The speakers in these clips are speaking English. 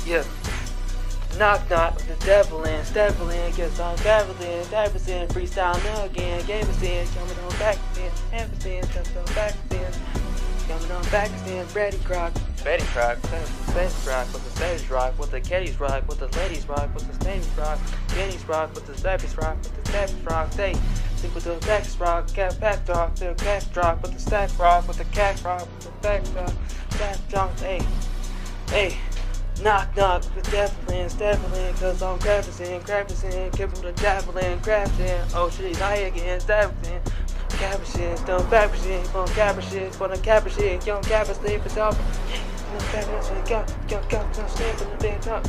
Yeah. Knock knock with the devil in, stepple in, gets on Davison, freestyle now again, gave us in, coming on back in, Amazon, coming on back in, coming on back in, Betty Croc, Betty Croc with the stage rock, with the caddies rock, with the ladies rock, with the stage rock, Kenny's rock, with the steppies rock, with the steppies rock, they stick with the backs rock, cat back rock, the back drop, with the stack rock, with the cat rock, with the back drop, stack drop, hey. Knock knock with Devlin, Stepplin, cause I'm Crabberson, give him the javelin, Crabson, oh shit, he's high again, Stepplin, Cabbages, don't Fabershit, on Cabbages, for the Cabbages, young Cabbage, sleep for top, don't sleep in the bed top,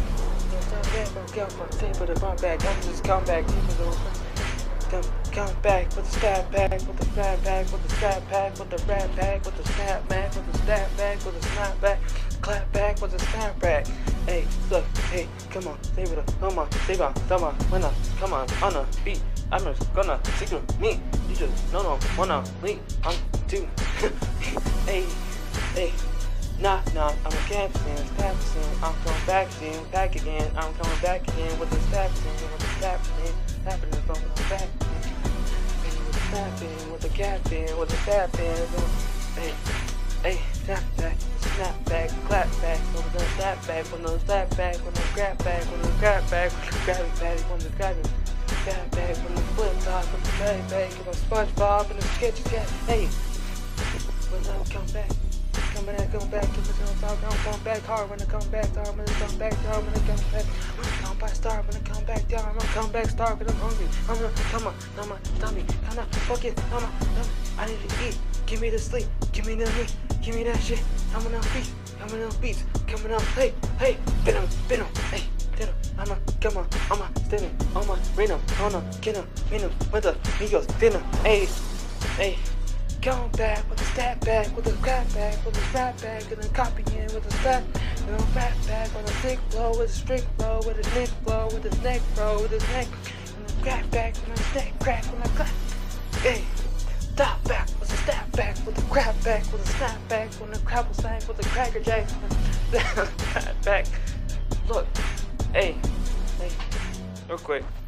don't the back, I'm just come back, come back with the stab pack, with the fat pack, with the stab pack, with the rat pack, with the snap back, with the stab back, with the snap back, clap back with the snap back. Hey, look, hey, come on, save it up, come on, save on, come on, come on the beat. I'm just gonna secret me. You just no wanna leave on two. Hey, knock, I'm a Captain, I'm coming back again, I'm coming back again with the snapping, happening from the back, with the captain, with the snapping, hey, snap back, clap back, with the snap back, with the slap back, with the grab back, with the grab back, grab it back, with the grab it, grab back, with the flip top, with the bag back, with the SpongeBob, and the sketchy cat, hey, when I come back, come back, I'm come back hard, when I come back hard, when I come back hard, when I come back, when I come back star, when I come back down, I'm gonna come back star, cause I'm hungry, I'm gonna come on, tummy, I'm not fucking, I need to eat, give me the sleep, give me the meat, give me that shit, coming on beats, coming on, hey, venom, hey, I'ma come on, I'ma stand I'ma rhythm, I'ma get him, with the Migos, dinner, hey, come back with the stat back, with the crap back, with the rap back, and then copying with the stat, and then rap back on the thick flow, with the strict flow, with the neck flow, with the neck flow, with the neck, and then crack back, and then neck crack, when I clap, hey. Stop back with the stab back, with the crap back, with the snap back, with the crapple sack, with the cracker jack, back. Look, hey, real quick.